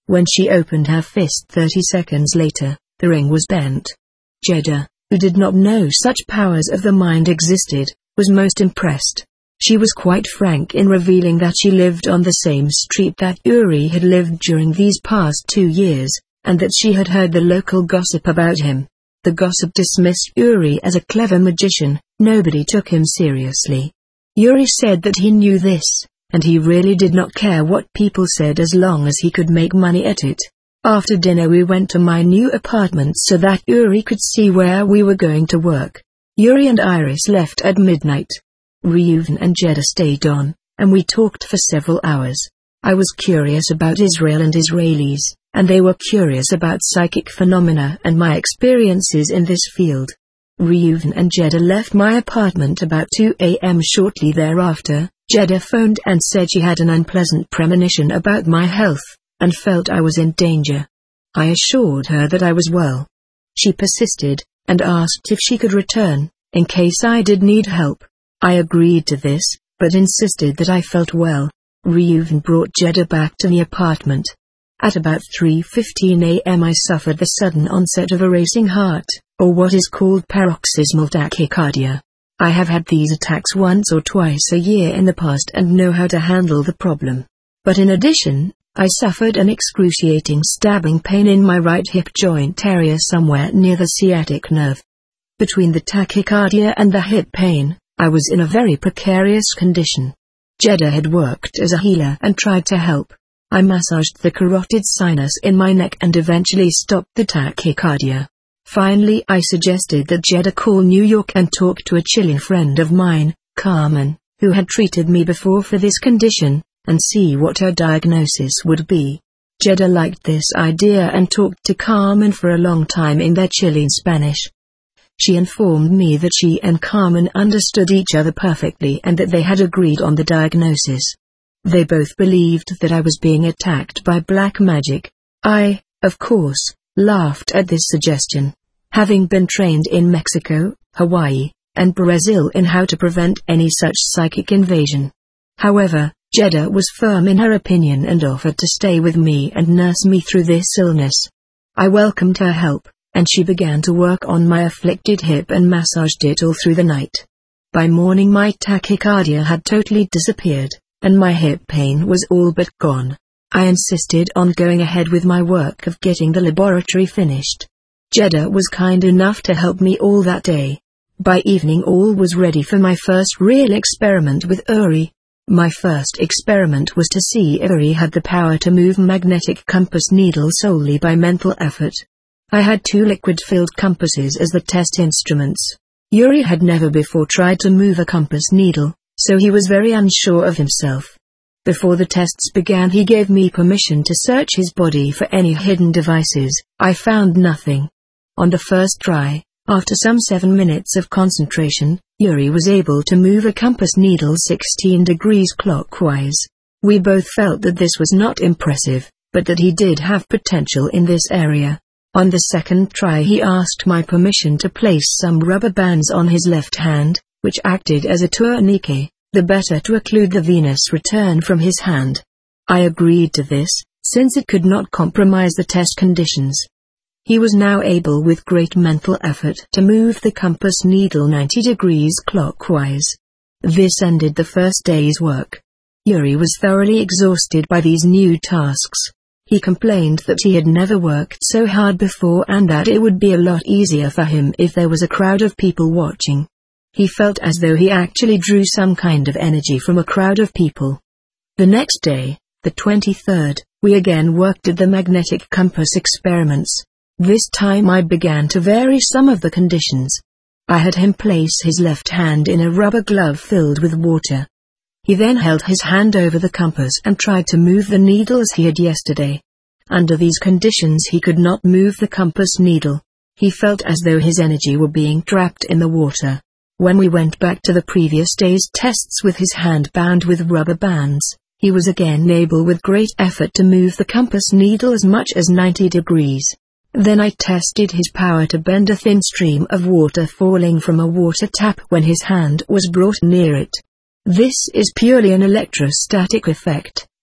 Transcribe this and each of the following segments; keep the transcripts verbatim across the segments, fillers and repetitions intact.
When she opened her fist thirty seconds later, the ring was bent. Jeddah, who did not know such powers of the mind existed, was most impressed. She was quite frank in revealing that she lived on the same street that Uri had lived during these past two years, and that she had heard the local gossip about him. The gossip dismissed Uri as a clever magician. Nobody took him seriously. Uri said that he knew this, and he really did not care what people said as long as he could make money at it. After dinner we went to my new apartment so that Uri could see where we were going to work. Uri and Iris left at midnight. Reuven and Jeddah stayed on, and we talked for several hours. I was curious about Israel and Israelis, and they were curious about psychic phenomena and my experiences in this field. Reuven and Jeddah left my apartment about two a m Shortly thereafter, Jeddah phoned and said she had an unpleasant premonition about my health, and felt I was in danger. I assured her that I was well. She persisted, and asked if she could return, in case I did need help. I agreed to this, but insisted that I felt well. Reuven brought Jeddah back to the apartment. At about three fifteen a m I suffered the sudden onset of a racing heart, or what is called paroxysmal tachycardia. I have had these attacks once or twice a year in the past and know how to handle the problem. But in addition, I suffered an excruciating stabbing pain in my right hip joint area somewhere near the sciatic nerve. Between the tachycardia and the hip pain, I was in a very precarious condition. Jeddah had worked as a healer and tried to help. I massaged the carotid sinus in my neck and eventually stopped the tachycardia. Finally I suggested that Jeddah call New York and talk to a Chilean friend of mine, Carmen, who had treated me before for this condition, and see what her diagnosis would be. Jeddah liked this idea and talked to Carmen for a long time in their Chilean Spanish. She informed me that she and Carmen understood each other perfectly and that they had agreed on the diagnosis. They both believed that I was being attacked by black magic. I, of course, laughed at this suggestion. Having been trained in Mexico, Hawaii, and Brazil in how to prevent any such psychic invasion. However, Jeddah was firm in her opinion and offered to stay with me and nurse me through this illness. I welcomed her help, and she began to work on my afflicted hip and massaged it all through the night. By morning my tachycardia had totally disappeared, and my hip pain was all but gone. I insisted on going ahead with my work of getting the laboratory finished. Jeddah was kind enough to help me all that day. By evening all was ready for my first real experiment with Uri. My first experiment was to see if Uri had the power to move magnetic compass needles solely by mental effort. I had two liquid-filled compasses as the test instruments. Uri had never before tried to move a compass needle, so he was very unsure of himself. Before the tests began he gave me permission to search his body for any hidden devices. I found nothing. On the first try, after some seven minutes of concentration, Uri was able to move a compass needle sixteen degrees clockwise. We both felt that this was not impressive, but that he did have potential in this area. On the second try he asked my permission to place some rubber bands on his left hand, which acted as a tourniquet, the better to occlude the venous return from his hand. I agreed to this, since it could not compromise the test conditions. He was now able with great mental effort to move the compass needle ninety degrees clockwise. This ended the first day's work. Uri was thoroughly exhausted by these new tasks. He complained that he had never worked so hard before and that it would be a lot easier for him if there was a crowd of people watching. He felt as though he actually drew some kind of energy from a crowd of people. The next day, the twenty-third, we again worked at the magnetic compass experiments. This time I began to vary some of the conditions. I had him place his left hand in a rubber glove filled with water. He then held his hand over the compass and tried to move the needle as he had yesterday. Under these conditions he could not move the compass needle. He felt as though his energy were being trapped in the water. When we went back to the previous day's tests with his hand bound with rubber bands, he was again able with great effort to move the compass needle as much as ninety degrees. Then I tested his power to bend a thin stream of water falling from a water tap when his hand was brought near it. This is purely an electrostatic effect,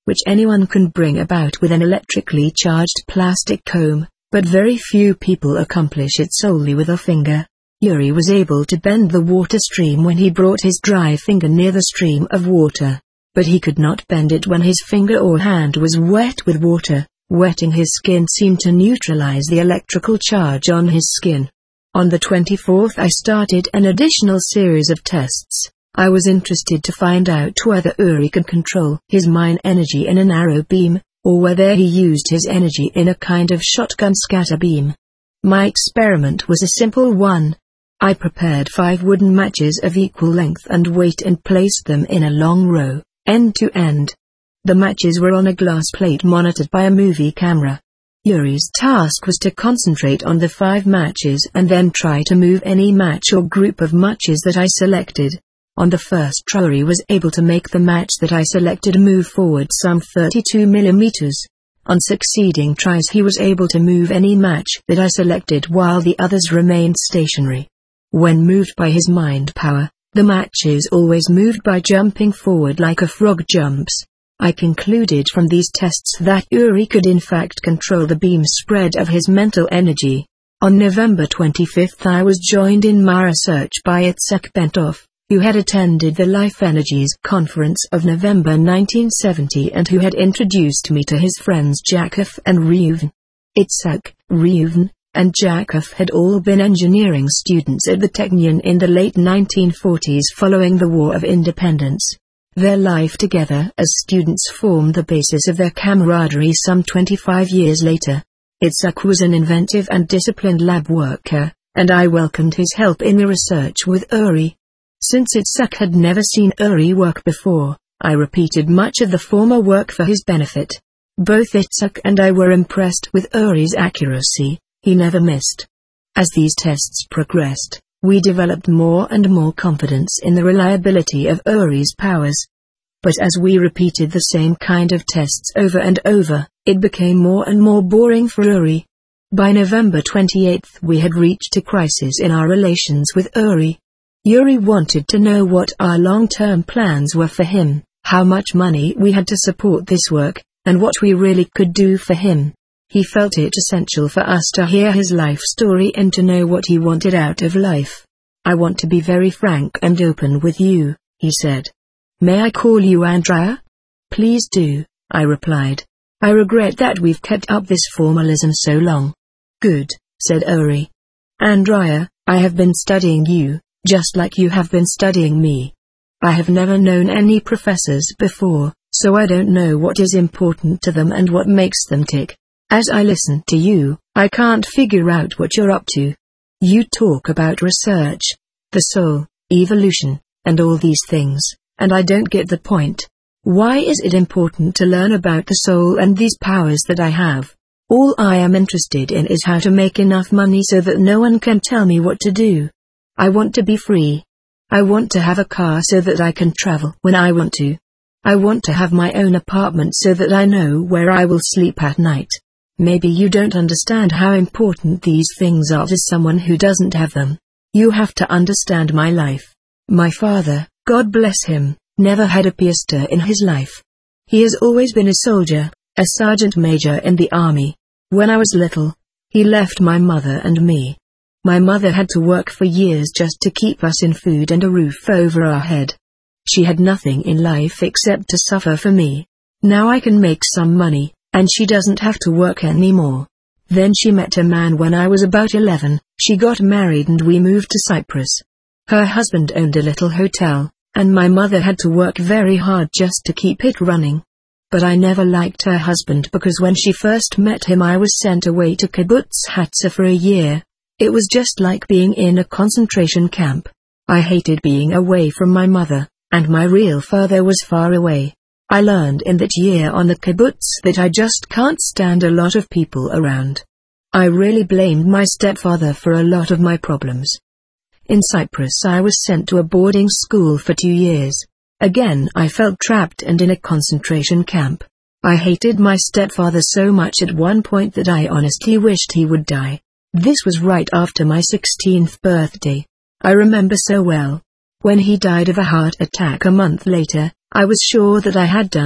which anyone can bring about with an electrically charged plastic comb, but very few people accomplish it solely with a finger. Yuri was able to bend the water stream when he brought his dry finger near the stream of water, but he could not bend it when his finger or hand was wet with water. Wetting his skin seemed to neutralize the electrical charge on his skin. On the twenty-fourth I started an additional series of tests. I was interested to find out whether Uri could control his mind energy in an arrow beam, or whether he used his energy in a kind of shotgun scatter beam. My experiment was a simple one. I prepared five wooden matches of equal length and weight and placed them in a long row, end to end. The matches were on a glass plate monitored by a movie camera. Yuri's task was to concentrate on the five matches and then try to move any match or group of matches that I selected. On the first try Yuri was able to make the match that I selected move forward some thirty-two millimeters. On succeeding tries he was able to move any match that I selected while the others remained stationary. When moved by his mind power, the matches always moved by jumping forward like a frog jumps. I concluded from these tests that Uri could in fact control the beam spread of his mental energy. On November twenty-fifth I was joined in my research by Itzhak Bentov, who had attended the Life Energies conference of November nineteen seventy and who had introduced me to his friends Jakov and Reuven. Itzhak, Reuven, and Jakov had all been engineering students at the Technion in the late nineteen forties following the War of Independence. Their life together as students formed the basis of their camaraderie some twenty-five years later. Itzhak was an inventive and disciplined lab worker, and I welcomed his help in the research with Uri. Since Itzhak had never seen Uri work before, I repeated much of the former work for his benefit. Both Itzhak and I were impressed with Uri's accuracy. He never missed. As these tests progressed, we developed more and more confidence in the reliability of Uri's powers. But as we repeated the same kind of tests over and over, it became more and more boring for Uri. By November twenty-eighth we had reached a crisis in our relations with Uri. Uri wanted to know what our long-term plans were for him, how much money we had to support this work, and what we really could do for him. He felt it essential for us to hear his life story and to know what he wanted out of life. "I want to be very frank and open with you," he said. "May I call you Andrea?" "Please do," I replied. "I regret that we've kept up this formalism so long." "Good," said Uri. "Andrea, I have been studying you, just like you have been studying me. I have never known any professors before, so I don't know what is important to them and what makes them tick. As I listen to you, I can't figure out what you're up to. You talk about research, the soul, evolution, and all these things, and I don't get the point. Why is it important to learn about the soul and these powers that I have? All I am interested in is how to make enough money so that no one can tell me what to do. I want to be free. I want to have a car so that I can travel when I want to. I want to have my own apartment so that I know where I will sleep at night. Maybe you don't understand how important these things are to someone who doesn't have them. You have to understand my life. My father, God bless him, never had a piaster in his life. He has always been a soldier, a sergeant major in the army. When I was little, he left my mother and me. My mother had to work for years just to keep us in food and a roof over our head. She had nothing in life except to suffer for me. Now I can make some money, and she doesn't have to work anymore. Then she met a man when I was about eleven, she got married and we moved to Cyprus. Her husband owned a little hotel, and my mother had to work very hard just to keep it running. But I never liked her husband because when she first met him I was sent away to Kibbutz Hatza for a year. It was just like being in a concentration camp. I hated being away from my mother, and my real father was far away. I learned in that year on the kibbutz that I just can't stand a lot of people around. I really blamed my stepfather for a lot of my problems. In Cyprus I was sent to a boarding school for two years. Again I felt trapped and in a concentration camp. I hated my stepfather so much at one point that I honestly wished he would die. This was right after my sixteenth birthday. I remember so well. When he died of a heart attack a month later, I was sure that I had done it,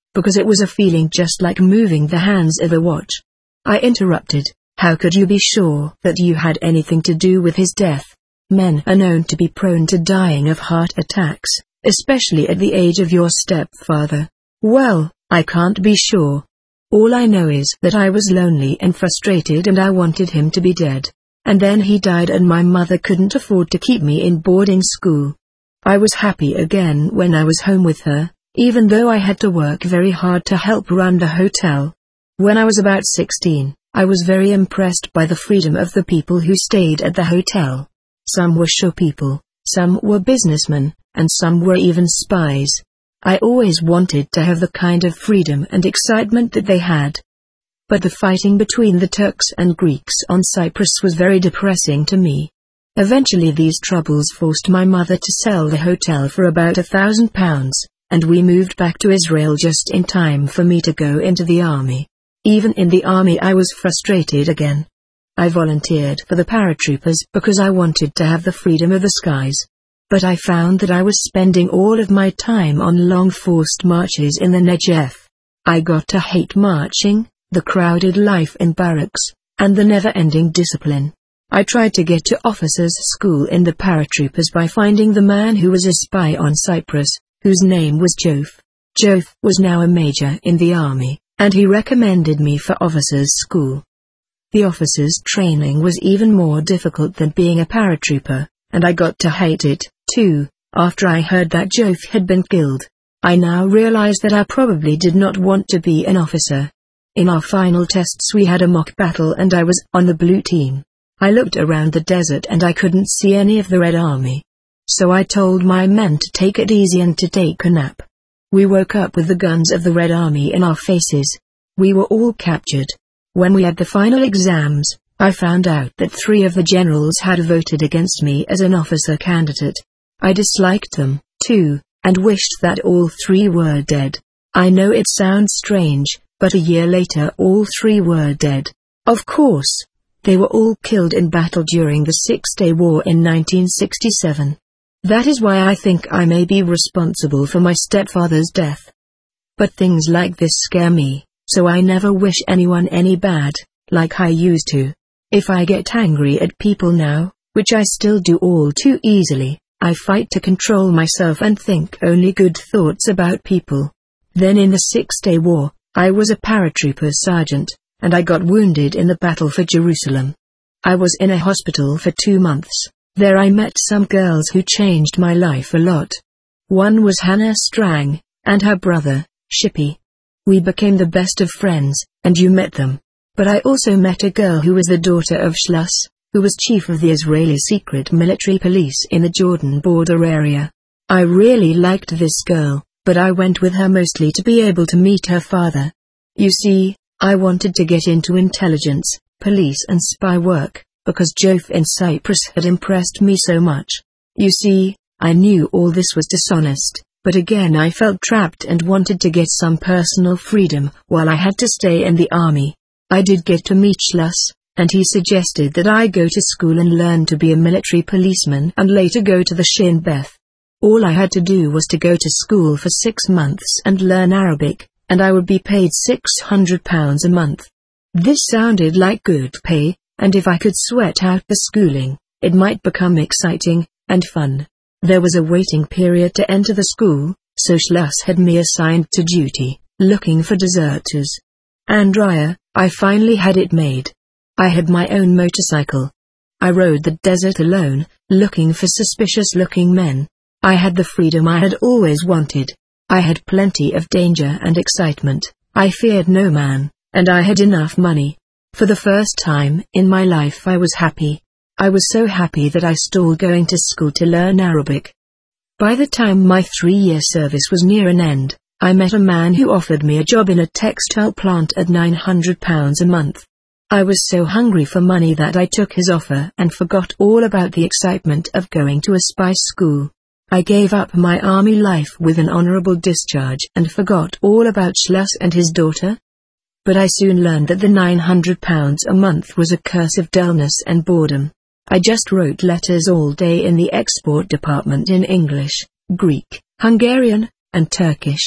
because it was a feeling just like moving the hands of a watch. I interrupted. How could you be sure that you had anything to do with his death? Men are known to be prone to dying of heart attacks, especially at the age of your stepfather. Well, I can't be sure. All I know is that I was lonely and frustrated and I wanted him to be dead. And then he died and my mother couldn't afford to keep me in boarding school. I was happy again when I was home with her, even though I had to work very hard to help run the hotel. When I was about sixteen, I was very impressed by the freedom of the people who stayed at the hotel. Some were show people, some were businessmen, and some were even spies. I always wanted to have the kind of freedom and excitement that they had. But the fighting between the Turks and Greeks on Cyprus was very depressing to me. Eventually these troubles forced my mother to sell the hotel for about a thousand pounds, and we moved back to Israel just in time for me to go into the army. Even in the army I was frustrated again. I volunteered for the paratroopers because I wanted to have the freedom of the skies. But I found that I was spending all of my time on long forced marches in the Negev. I got to hate marching, the crowded life in barracks, and the never-ending discipline. I tried to get to officers' school in the paratroopers by finding the man who was a spy on Cyprus, whose name was Jof. Jof was now a major in the army, and he recommended me for officers' school. The officers' training was even more difficult than being a paratrooper, and I got to hate it, too, after I heard that Jof had been killed. I now realize that I probably did not want to be an officer. In our final tests we had a mock battle and I was on the blue team. I looked around the desert and I couldn't see any of the Red Army. So I told my men to take it easy and to take a nap. We woke up with the guns of the Red Army in our faces. We were all captured. When we had the final exams, I found out that three of the generals had voted against me as an officer candidate. I disliked them, too, and wished that all three were dead. I know it sounds strange, but a year later all three were dead. Of course, they were all killed in battle during the Six-Day War in nineteen sixty-seven. That is why I think I may be responsible for my stepfather's death. But things like this scare me, so I never wish anyone any bad, like I used to. If I get angry at people now, which I still do all too easily, I fight to control myself and think only good thoughts about people. Then in the Six-Day War, I was a paratrooper sergeant, and I got wounded in the battle for Jerusalem. I was in a hospital for two months. There I met some girls who changed my life a lot. One was Hannah Strang, and her brother, Shippy. We became the best of friends, and you met them. But I also met a girl who was the daughter of Shluss, who was chief of the Israeli secret military police in the Jordan border area. I really liked this girl, but I went with her mostly to be able to meet her father. You see, I wanted to get into intelligence, police and spy work, because Jof in Cyprus had impressed me so much. You see, I knew all this was dishonest, but again I felt trapped and wanted to get some personal freedom while I had to stay in the army. I did get to meet Shluss, and he suggested that I go to school and learn to be a military policeman and later go to the Shin Bet. All I had to do was to go to school for six months and learn Arabic, and I would be paid six hundred pounds a month. This sounded like good pay, and if I could sweat out the schooling, it might become exciting and fun. There was a waiting period to enter the school, so Shluss had me assigned to duty, looking for deserters. Andrea, I finally had it made. I had my own motorcycle. I rode the desert alone, looking for suspicious-looking men. I had the freedom I had always wanted. I had plenty of danger and excitement. I feared no man, and I had enough money. For the first time in my life I was happy. I was so happy that I stalled going to school to learn Arabic. By the time my three-year service was near an end, I met a man who offered me a job in a textile plant at nine hundred pounds a month. I was so hungry for money that I took his offer and forgot all about the excitement of going to a spy school. I gave up my army life with an honorable discharge and forgot all about Shluss and his daughter. But I soon learned that the nine hundred pounds a month was a curse of dullness and boredom. I just wrote letters all day in the export department in English, Greek, Hungarian, and Turkish.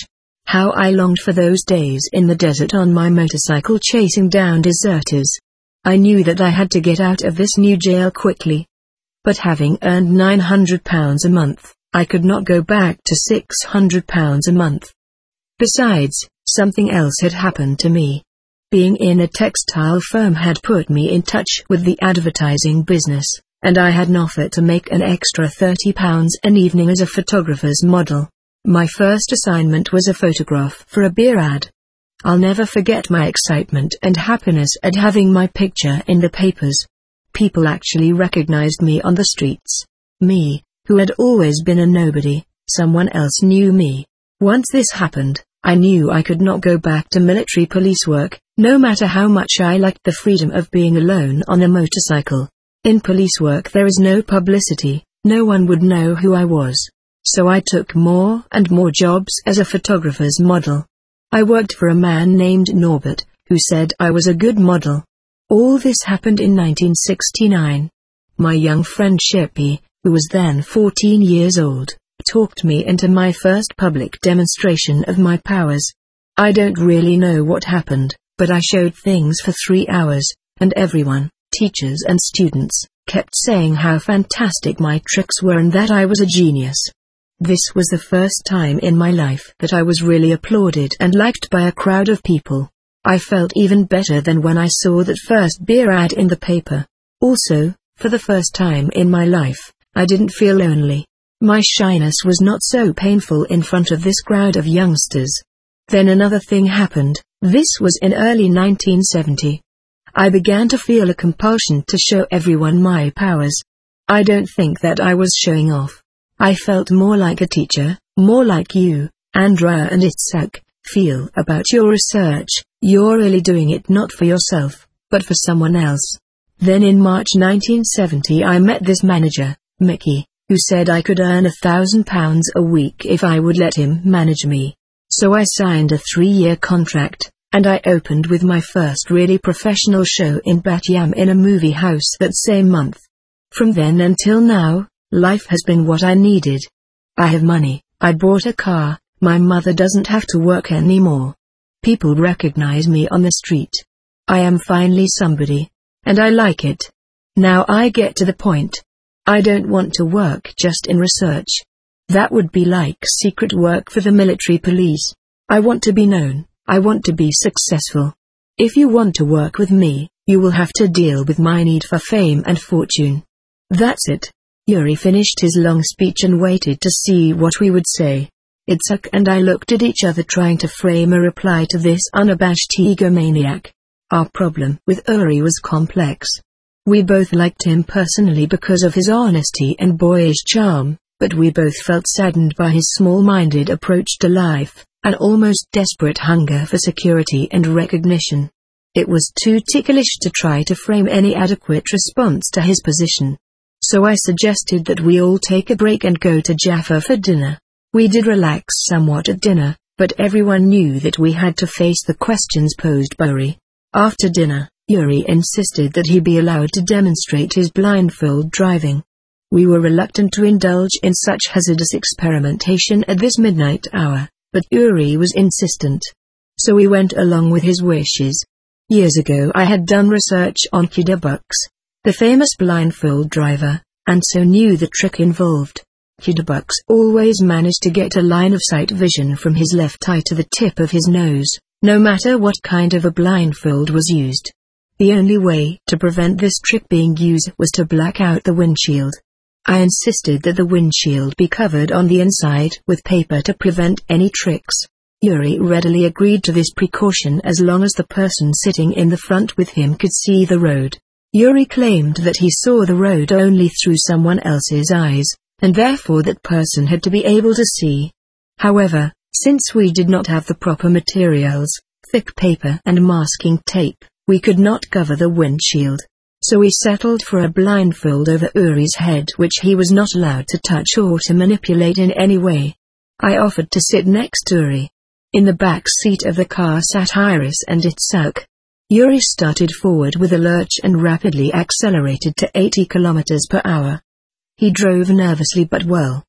How I longed for those days in the desert on my motorcycle chasing down deserters. I knew that I had to get out of this new jail quickly. But having earned nine hundred pounds a month, I could not go back to six hundred pounds a month. Besides, something else had happened to me. Being in a textile firm had put me in touch with the advertising business, and I had an offer to make an extra thirty pounds an evening as a photographer's model. My first assignment was a photograph for a beer ad. I'll never forget my excitement and happiness at having my picture in the papers. People actually recognized me on the streets. Me, who had always been a nobody, someone else knew me. Once this happened, I knew I could not go back to military police work, no matter how much I liked the freedom of being alone on a motorcycle. In police work there is no publicity, no one would know who I was. So I took more and more jobs as a photographer's model. I worked for a man named Norbert, who said I was a good model. All this happened in nineteen sixty-nine. My young friend Shippy, who was then fourteen years old, talked me into my first public demonstration of my powers. I don't really know what happened, but I showed things for three hours, and everyone, teachers and students, kept saying how fantastic my tricks were and that I was a genius. This was the first time in my life that I was really applauded and liked by a crowd of people. I felt even better than when I saw that first beer ad in the paper. Also, for the first time in my life, I didn't feel lonely. My shyness was not so painful in front of this crowd of youngsters. Then another thing happened. This was in early nineteen seventy. I began to feel a compulsion to show everyone my powers. I don't think that I was showing off. I felt more like a teacher, more like you, Andrea and Itzhak, feel about your research. You're really doing it not for yourself, but for someone else. Then in March nineteen seventy I met this manager, Mickey, who said I could earn a thousand pounds a week if I would let him manage me. So I signed a three-year contract, and I opened with my first really professional show in Bat Yam in a movie house that same month. From then until now, life has been what I needed. I have money, I bought a car, my mother doesn't have to work anymore. People recognize me on the street. I am finally somebody. And I like it. Now I get to the point. I don't want to work just in research. That would be like secret work for the military police. I want to be known, I want to be successful. If you want to work with me, you will have to deal with my need for fame and fortune. That's it. Yuri finished his long speech and waited to see what we would say. Itzhak and I looked at each other trying to frame a reply to this unabashed egomaniac. Our problem with Uri was complex. We both liked him personally because of his honesty and boyish charm, but we both felt saddened by his small-minded approach to life, an almost desperate hunger for security and recognition. It was too ticklish to try to frame any adequate response to his position. So I suggested that we all take a break and go to Jaffa for dinner. We did relax somewhat at dinner, but everyone knew that we had to face the questions posed by Uri. After dinner, Yuri insisted that he be allowed to demonstrate his blindfold driving. We were reluctant to indulge in such hazardous experimentation at this midnight hour, but Yuri was insistent. So we went along with his wishes. Years ago I had done research on Kidderbucks, the famous blindfold driver, and so knew the trick involved. Kidderbucks always managed to get a line-of-sight vision from his left eye to the tip of his nose, no matter what kind of a blindfold was used. The only way to prevent this trick being used was to black out the windshield. I insisted that the windshield be covered on the inside with paper to prevent any tricks. Yuri readily agreed to this precaution as long as the person sitting in the front with him could see the road. Yuri claimed that he saw the road only through someone else's eyes, and therefore that person had to be able to see. However, since we did not have the proper materials, thick paper and masking tape, we could not cover the windshield. So we settled for a blindfold over Uri's head which he was not allowed to touch or to manipulate in any way. I offered to sit next to Uri. In the back seat of the car sat Iris and Itzhak. Yuri started forward with a lurch and rapidly accelerated to eighty kilometers per hour. He drove nervously but well.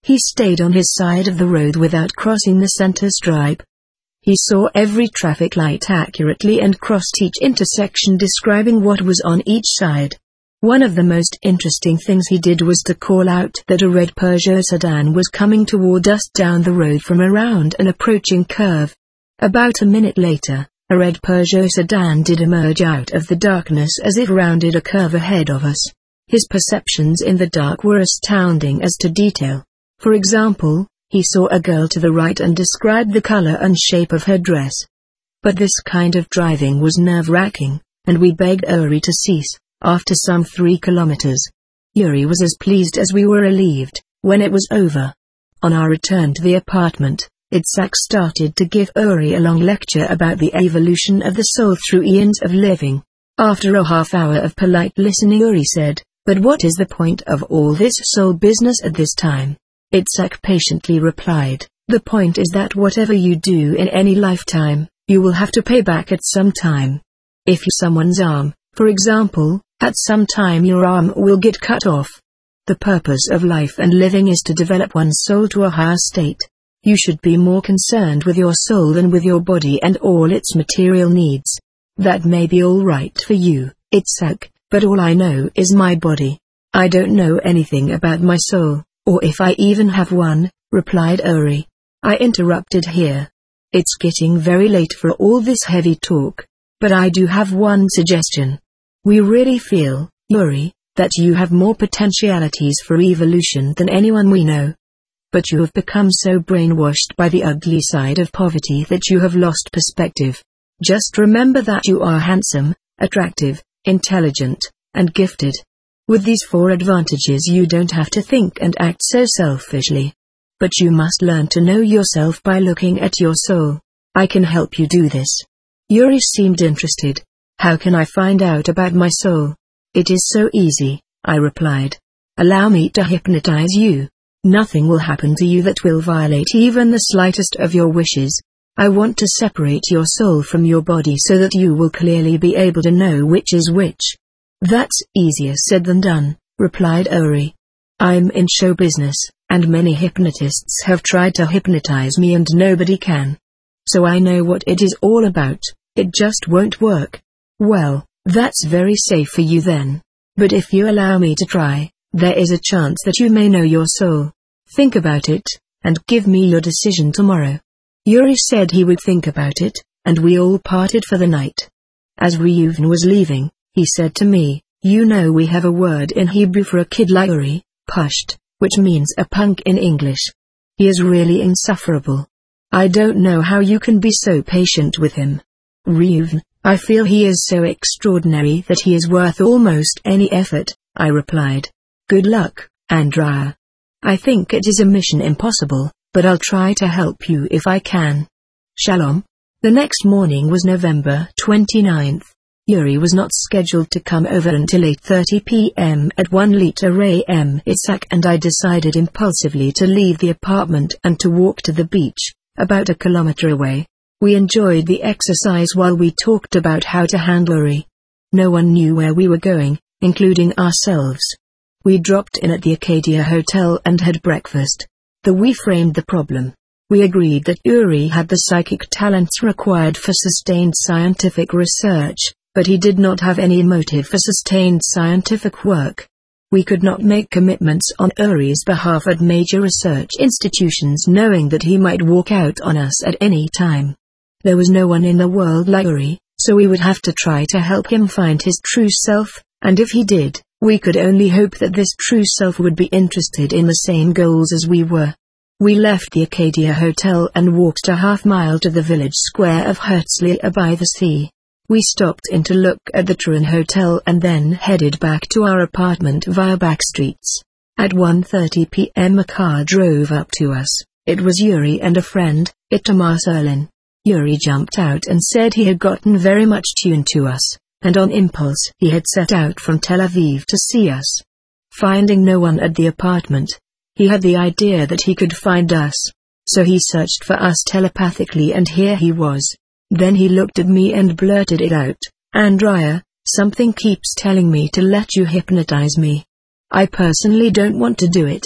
He stayed on his side of the road without crossing the center stripe. He saw every traffic light accurately and crossed each intersection, describing what was on each side. One of the most interesting things he did was to call out that a red Peugeot sedan was coming toward us down the road from around an approaching curve. About a minute later, a red Peugeot sedan did emerge out of the darkness as it rounded a curve ahead of us. His perceptions in the dark were astounding as to detail. For example, he saw a girl to the right and described the color and shape of her dress. But this kind of driving was nerve-wracking, and we begged Uri to cease. After some three kilometers, Uri was as pleased as we were relieved when it was over. On our return to the apartment, Itzhak started to give Uri a long lecture about the evolution of the soul through eons of living. After a half hour of polite listening, Uri said, "But what is the point of all this soul business at this time?" Itzhak patiently replied, "The point is that whatever you do in any lifetime, you will have to pay back at some time. If you someone's arm, for example, at some time your arm will get cut off. The purpose of life and living is to develop one's soul to a higher state. You should be more concerned with your soul than with your body and all its material needs. That may be all right for you, Itzhak, but all I know is my body. I don't know anything about my soul, or if I even have one," replied Uri. I interrupted here. "It's getting very late for all this heavy talk, but I do have one suggestion. We really feel, Uri, that you have more potentialities for evolution than anyone we know. But you have become so brainwashed by the ugly side of poverty that you have lost perspective. Just remember that you are handsome, attractive, intelligent, and gifted. With these four advantages you don't have to think and act so selfishly. But you must learn to know yourself by looking at your soul. I can help you do this." Uri seemed interested. "How can I find out about my soul?" "It is so easy," I replied. "Allow me to hypnotize you. Nothing will happen to you that will violate even the slightest of your wishes. I want to separate your soul from your body so that you will clearly be able to know which is which." "That's easier said than done," replied Uri. "I'm in show business, and many hypnotists have tried to hypnotize me and nobody can. So I know what it is all about, it just won't work." "Well, that's very safe for you then. But if you allow me to try, there is a chance that you may know your soul. Think about it, and give me your decision tomorrow." Uri said he would think about it, and we all parted for the night. As Reuven was leaving, he said to me, "You know we have a word in Hebrew for a kid like Uri, pusht, which means a punk in English. He is really insufferable. I don't know how you can be so patient with him." "Reuven, I feel he is so extraordinary that he is worth almost any effort," I replied. "Good luck, Andrea. I think it is a mission impossible, but I'll try to help you if I can. Shalom." The next morning was November twenty-ninth. Uri was not scheduled to come over until eight thirty p m At one a m Itzhak and I decided impulsively to leave the apartment and to walk to the beach, about a kilometer away. We enjoyed the exercise while we talked about how to handle Uri. No one knew where we were going, including ourselves. We dropped in at the Acadia Hotel and had breakfast. The we framed the problem. We agreed that Uri had the psychic talents required for sustained scientific research, but he did not have any motive for sustained scientific work. We could not make commitments on Uri's behalf at major research institutions knowing that he might walk out on us at any time. There was no one in the world like Uri, so we would have to try to help him find his true self, and if he did, we could only hope that this true self would be interested in the same goals as we were. We left the Acadia Hotel and walked a half mile to the village square of Herzliya by the sea. We stopped in to look at the Turin Hotel and then headed back to our apartment via back streets. At one thirty p m a car drove up to us. It was Uri and a friend, Itamar Serlin. Uri jumped out and said he had gotten very much tuned to us, and on impulse he had set out from Tel Aviv to see us. Finding no one at the apartment, he had the idea that he could find us. So he searched for us telepathically and here he was. Then he looked at me and blurted it out, "Andrea, something keeps telling me to let you hypnotize me. I personally don't want to do it.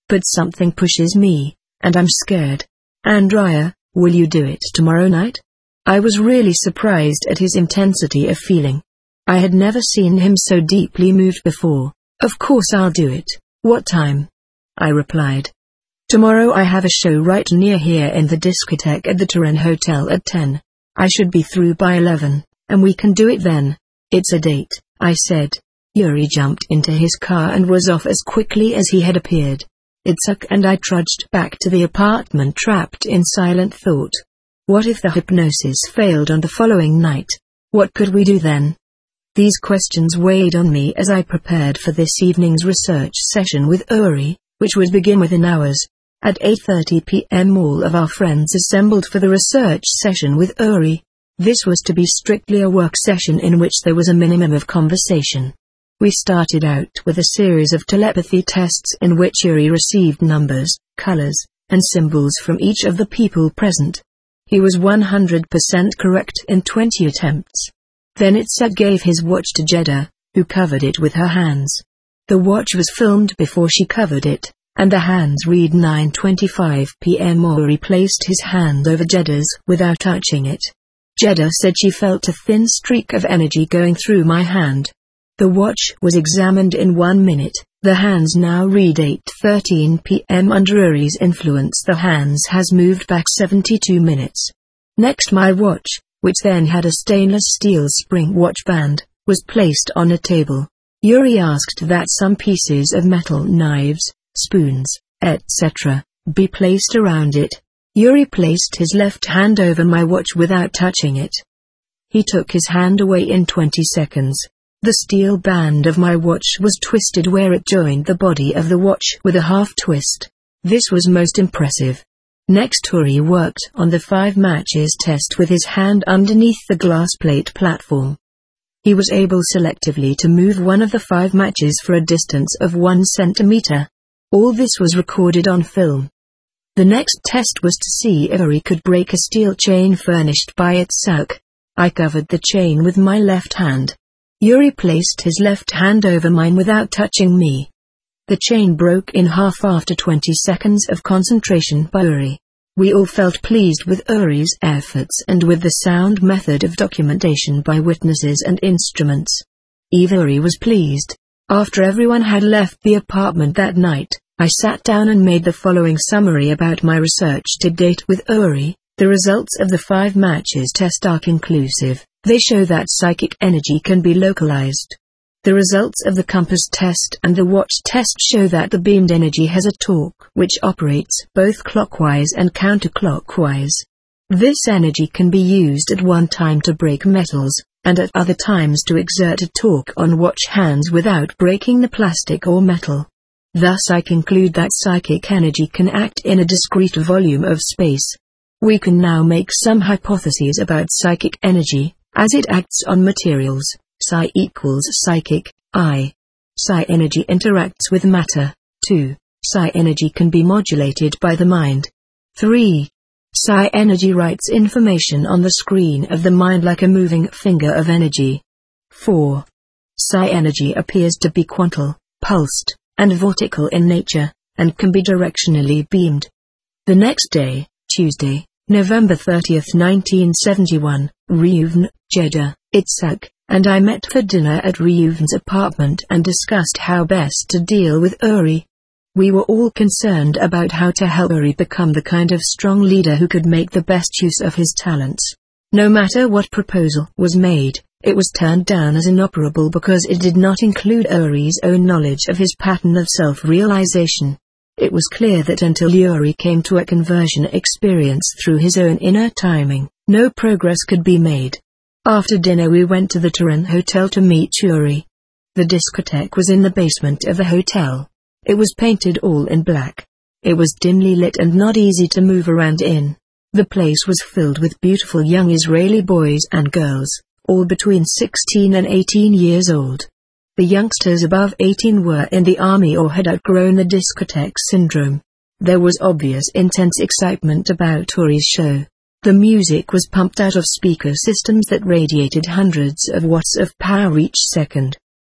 but something pushes me, and I'm scared. Andrea, will you do it tomorrow night? I was really surprised at his intensity of feeling. I had never seen him so deeply moved before. Of course I'll do it. What time? I replied. Tomorrow I have a show right near here in the discotheque at the Turin Hotel at ten. I should be through by eleven, and we can do it then. It's a date, I said. Yuri jumped into his car and was off as quickly as he had appeared. Itzhak and I trudged back to the apartment trapped in silent thought. What if the hypnosis failed on the following night? What could we do then? These questions weighed on me as I prepared for this evening's research session with Uri, which would begin within hours. At eight thirty p m all of our friends assembled for the research session with Uri. This was to be strictly a work session in which there was a minimum of conversation. We started out with a series of telepathy tests in which Uri received numbers, colors, and symbols from each of the people present. He was one hundred percent correct in twenty attempts. Then Itzhak gave his watch to Jeddah, who covered it with her hands. The watch was filmed before she covered it, and the hands read nine twenty-five p m Uri placed his hand over Jeddah's without touching it. Jeddah said she felt a thin streak of energy going through my hand. The watch was examined in one minute. The hands now read eight thirteen p m Under Uri's influence the hands has moved back seventy-two minutes. Next my watch, which then had a stainless steel spring watch band, was placed on a table. Uri asked that some pieces of metal, knives, spoons, et cetera, be placed around it. Uri placed his left hand over my watch without touching it. He took his hand away in twenty seconds. The steel band of my watch was twisted where it joined the body of the watch with a half twist. This was most impressive. Next Uri worked on the five matches test with his hand underneath the glass plate platform. He was able selectively to move one of the five matches for a distance of one centimeter. All this was recorded on film. The next test was to see if Uri could break a steel chain furnished by Itzhak. I covered the chain with my left hand. Uri placed his left hand over mine without touching me. The chain broke in half after twenty seconds of concentration by Uri. We all felt pleased with Uri's efforts and with the sound method of documentation by witnesses and instruments. Even Uri was pleased. After everyone had left the apartment that night, I sat down and made the following summary about my research to date with Uri. The results of the five matches test are conclusive. They show that psychic energy can be localized. The results of the compass test and the watch test show that the beamed energy has a torque which operates both clockwise and counterclockwise. This energy can be used at one time to break metals, and at other times to exert a torque on watch hands without breaking the plastic or metal. Thus I conclude that psychic energy can act in a discrete volume of space. We can now make some hypotheses about psychic energy, as it acts on materials. Psi equals psychic, I. Psi energy interacts with matter. two. Psi energy can be modulated by the mind. three. Psi energy writes information on the screen of the mind like a moving finger of energy. four. Psi energy appears to be quantal, pulsed, and vortical in nature, and can be directionally beamed. The next day, Tuesday, November thirtieth nineteen seventy-one, Reuven, Jeddah, Itzhak, and I met for dinner at Reuven's apartment and discussed how best to deal with Uri. We were all concerned about how to help Uri become the kind of strong leader who could make the best use of his talents. No matter what proposal was made, it was turned down as inoperable because it did not include Uri's own knowledge of his pattern of self-realization. It was clear that until Uri came to a conversion experience through his own inner timing, no progress could be made. After dinner we went to the Turin Hotel to meet Uri. The discotheque was in the basement of the hotel. It was painted all in black. It was dimly lit and not easy to move around in. The place was filled with beautiful young Israeli boys and girls, all between sixteen and eighteen years old. The youngsters above eighteen were in the army or had outgrown the discotheque syndrome. There was obvious intense excitement about Uri's show. The music was pumped out of speaker systems that radiated hundreds of watts of power each second.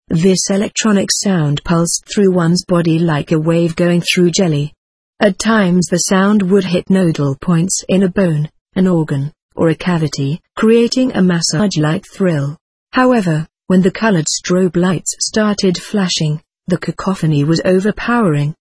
This electronic sound pulsed through one's body like a wave going through jelly. At times the sound would hit nodal points in a bone, an organ, or a cavity, creating a massage-like thrill. However, when the colored strobe lights started flashing, the cacophony was overpowering.